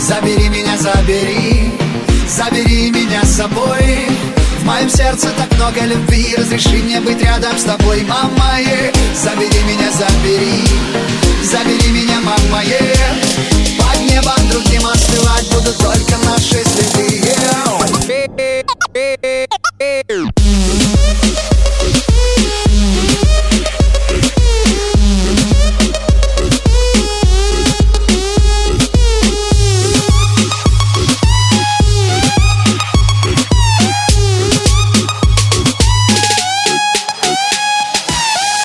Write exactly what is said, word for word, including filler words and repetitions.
Забери меня, забери, забери меня с собой. В моем сердце так много любви, разреши мне быть рядом с тобой, мама, е. Забери меня, забери, забери меня, мама, е. Под небом другим остывать будут только наши следы, yeah.